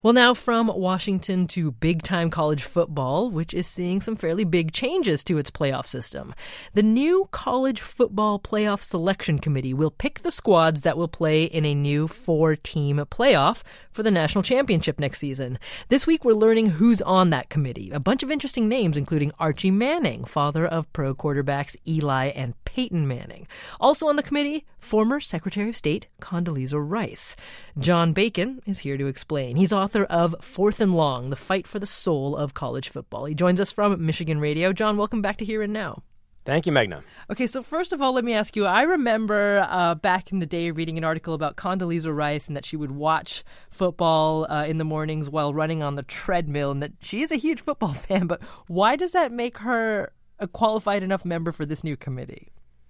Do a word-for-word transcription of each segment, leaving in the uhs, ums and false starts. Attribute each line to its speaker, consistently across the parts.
Speaker 1: Well, now from Washington to big-time college football, which is seeing some fairly big changes to its playoff system. The new College Football Playoff Selection Committee will pick the squads that will play in a new four-team playoff for the national championship next season. This week, we're learning who's on that committee. A bunch of interesting names, including Archie Manning, father of pro quarterbacks Eli and Peyton Manning. Also on the committee, former Secretary of State Condoleezza Rice. John Bacon is here to explain. He's author of Fourth and Long, the fight for the soul of college football. He joins us from Michigan Radio. John, welcome back to Here and Now.
Speaker 2: Thank you, Meghna.
Speaker 1: Okay, so first of all, let me ask you, I remember uh, back in the day reading an article about Condoleezza Rice and that she would watch football uh, in the mornings while running on the treadmill, and that she is a huge football fan, but why does that make her a qualified enough member for this new committee?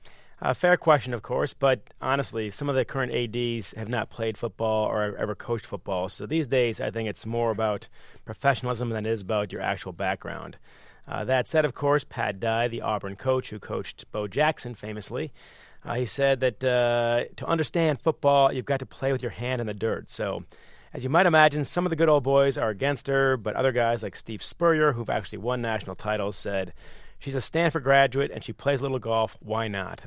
Speaker 2: A fair question, of course, but honestly, some of the current A Ds have not played football or ever coached football. So these days, I think it's more about professionalism than it is about your actual background. Uh, that said, of course, Pat Dye, the Auburn coach who coached Bo Jackson famously, uh, he said that uh, to understand football, you've got to play with your hand in the dirt. So as you might imagine, some of the good old boys are against her, but other guys like Steve Spurrier, who've actually won national titles, said, she's a Stanford graduate, and she plays a little golf. Why not?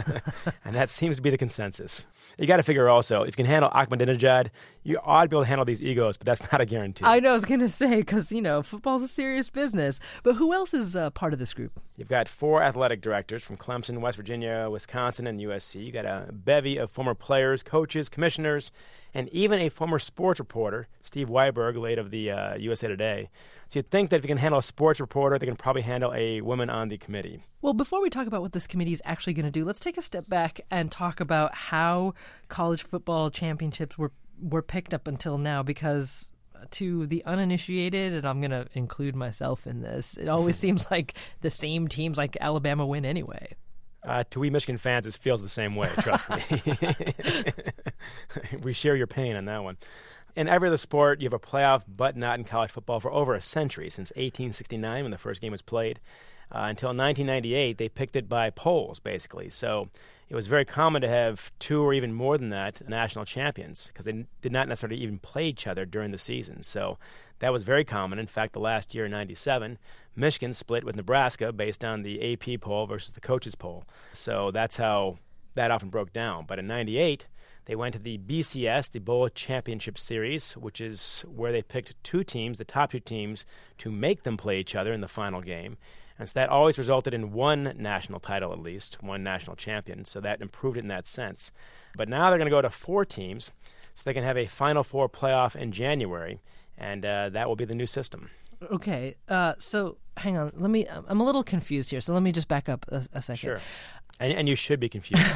Speaker 2: And that seems to be the consensus. You got to figure also, if you can handle Ahmadinejad, you ought to be able to handle these egos, but that's not a guarantee.
Speaker 1: I know, I was going to say, because, you know, football's a serious business. But who else is uh, part of this group?
Speaker 2: You've got four athletic directors from Clemson, West Virginia, Wisconsin, and U S C. You got a bevy of former players, coaches, commissioners, and even a former sports reporter, Steve Weiberg, late of the uh, U S A Today. So you'd think that if you can handle a sports reporter, they can probably handle a woman on the committee.
Speaker 1: Well, before we talk about what this committee is actually going to do, let's take a step back and talk about how college football championships were were picked up until now, because to the uninitiated, and I'm going to include myself in this, it always seems like the same teams like Alabama win anyway.
Speaker 2: Uh, to we Michigan fans, it feels the same way, trust me. We share your pain on that one. In every other sport, you have a playoff, but not in college football for over a century, since eighteen sixty-nine when the first game was played. Uh, until nineteen ninety-eight, they picked it by polls, basically. So it was very common to have two or even more than that national champions, because they n- did not necessarily even play each other during the season. So that was very common. In fact, the last year in ninety-seven, Michigan split with Nebraska based on the A P poll versus the coaches poll. So that's how that often broke down. But in ninety-eight, they went to the B C S, the Bowl Championship Series, which is where they picked two teams, the top two teams, to make them play each other in the final game. And so that always resulted in one national title at least, one national champion. So that improved it in that sense. But now they're going to go to four teams, so they can have a Final Four playoff in January, and uh, that will be the new system.
Speaker 1: Okay, uh, so hang on. Let me. I'm a little confused here, so let me just back up a, a second.
Speaker 2: Sure. And, and you should be confused.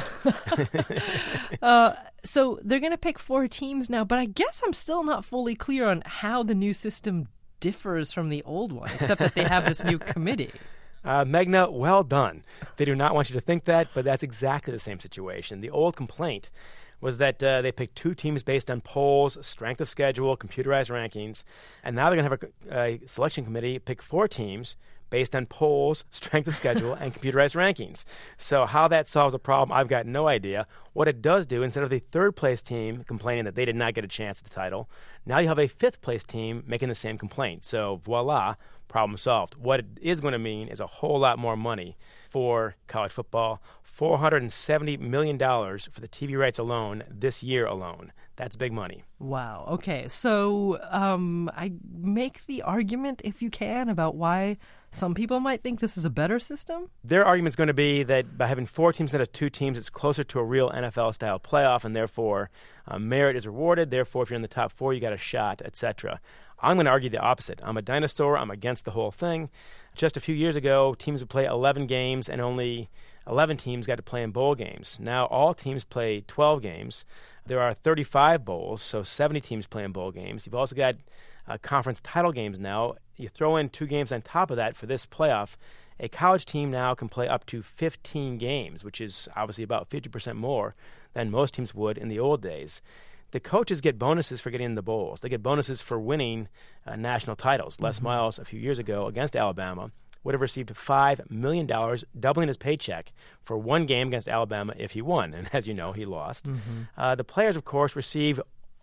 Speaker 1: uh, so they're going to pick four teams now, but I guess I'm still not fully clear on how the new system differs from the old one, except that they have this new committee.
Speaker 2: Uh, Meghna, well done. They do not want you to think that, but that's exactly the same situation. The old complaint was that uh, they picked two teams based on polls, strength of schedule, computerized rankings, and now they're going to have a, a selection committee pick four teams based on polls, strength of schedule, and computerized rankings. So how that solves the problem, I've got no idea. What it does do, instead of the third-place team complaining that they did not get a chance at the title, now you have a fifth-place team making the same complaint. So voila, problem solved. What it is going to mean is a whole lot more money for college football, four hundred seventy million dollars for the T V rights alone this year alone. That's big money.
Speaker 1: Wow. Okay. So um, I make the argument, if you can, about why some people might think this is a better system.
Speaker 2: Their argument is going to be that by having four teams instead of two teams, it's closer to a real N F L-style playoff, and therefore uh, merit is rewarded. Therefore, if you're in the top four, you got a shot, et cetera. I'm going to argue the opposite. I'm a dinosaur. I'm against the whole thing. Just a few years ago, teams would play eleven games, and only eleven teams got to play in bowl games. Now all teams play twelve games. There are thirty-five bowls, so seventy teams play in bowl games. You've also got uh, conference title games now. You throw in two games on top of that for this playoff. A college team now can play up to fifteen games, which is obviously about fifty percent more than most teams would in the old days. The coaches get bonuses for getting in the bowls. They get bonuses for winning uh, national titles. Mm-hmm. Les Miles, a few years ago against Alabama, would have received five million dollars, doubling his paycheck for one game against Alabama if he won. And as you know, he lost. Mm-hmm. Uh, the players, of course, receive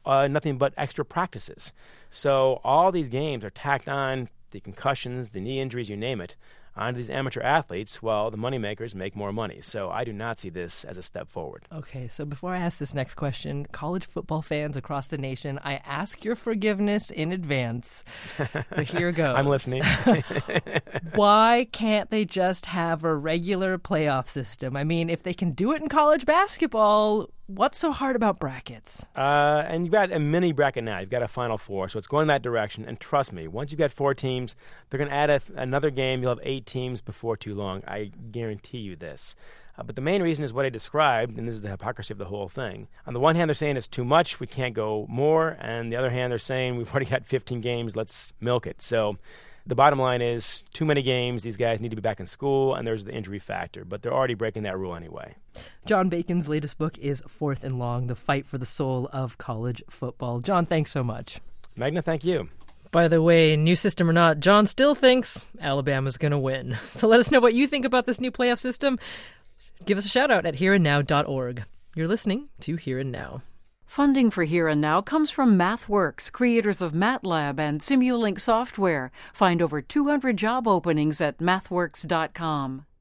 Speaker 2: uh, nothing but extra practices. So all these games are tacked on, the concussions, the knee injuries, you name it, onto these amateur athletes, while the moneymakers make more money. So I do not see this as a step forward.
Speaker 1: Okay, so before I ask this next question, college football fans across the nation, I ask your forgiveness in advance. But here goes.
Speaker 2: I'm listening.
Speaker 1: Why can't they just have a regular playoff system? I mean, if they can do it in college basketball, what's so hard about brackets?
Speaker 2: Uh, and you've got a mini bracket now. You've got a Final Four, so it's going that direction. And trust me, once you've got four teams, they're going to add a th- another game. You'll have eight teams before too long. I guarantee you this. Uh, but the main reason is what I described, and this is the hypocrisy of the whole thing. On the one hand, they're saying it's too much, we can't go more. And the other hand, they're saying we've already got fifteen games, let's milk it. So the bottom line is too many games, these guys need to be back in school, and there's the injury factor. But they're already breaking that rule anyway.
Speaker 1: John Bacon's latest book is Fourth and Long, The Fight for the Soul of College Football. John, thanks so much.
Speaker 2: Magna, thank you.
Speaker 1: By the way, new system or not, John still thinks Alabama's going to win. So let us know what you think about this new playoff system. Give us a shout out at here and now dot org. You're listening to Here and Now.
Speaker 3: Funding for Here and Now comes from MathWorks, creators of MATLAB and Simulink software. Find over two hundred job openings at mathworks dot com.